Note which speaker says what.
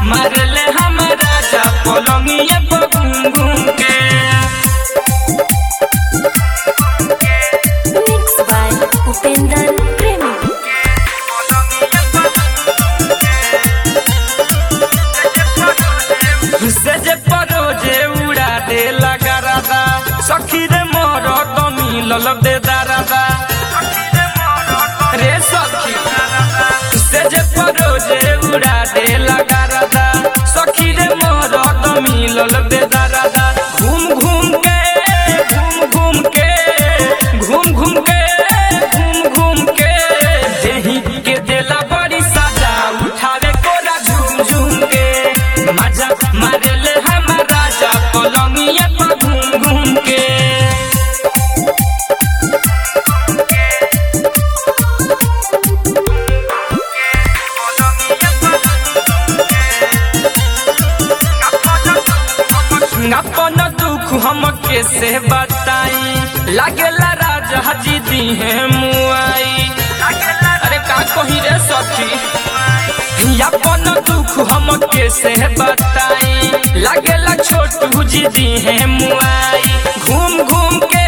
Speaker 1: मारले हमारा जा पलंगिया पर घूम घूम के।
Speaker 2: Mixed by Upendra Premi।
Speaker 1: सेजे परोजे उड़ा दे लगा राधा सखी रे मोर तो मिलल दे दारादा रे सखी सेजे परोजे उड़ा दे लगा राधा सखी रे मोर तो मिलल दे दारादा घूम घूम के घूम घूम के घूम घूम के घूम घूम के देही के देला बड़ी सजा उठावे कोरा झूम झूम के मजा मारेले हमारा जा पलंगिया पर घूम घूम के। अपन दुख हम कैसे बताई लागेला राजा जी दी है मुआई अरे का कही रे सखी अपन दुख हम कैसे बताई लागेला छोटू जी दी है मुआई घूम घूम के